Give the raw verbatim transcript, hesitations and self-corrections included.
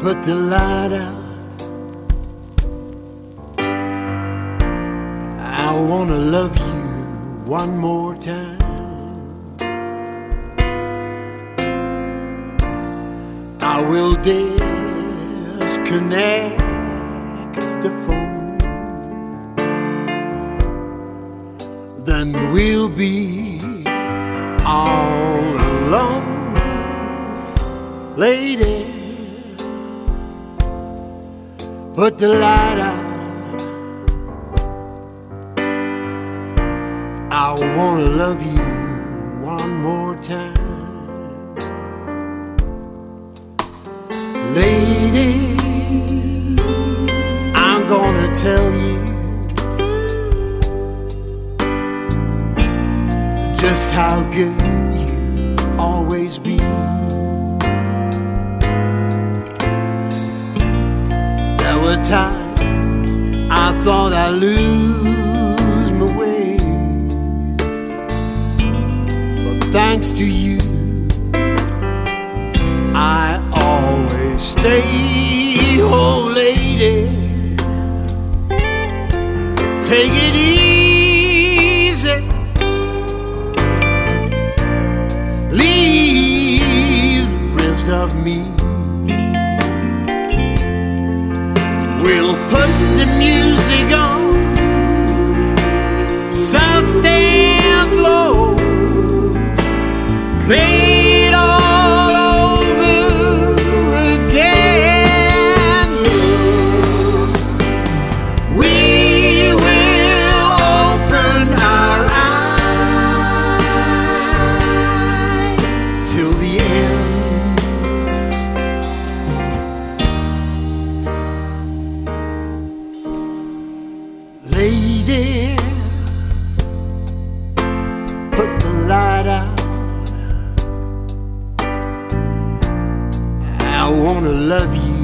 put the light out. I wanna love you one more time. I will disconnect the phone, then we'll be all alone, lady. Put the light out. I wanna love you one more time, lady. I'm gonna tell you just how good you always be. There were times I thought I'd lose my way, but thanks to you, I always stay. Oh, lady, take it easy, leave the rest of me. We'll put the music on, soft and low, play it all over again. We will open our eyes till the end. Lady, put the light out. I wanna love you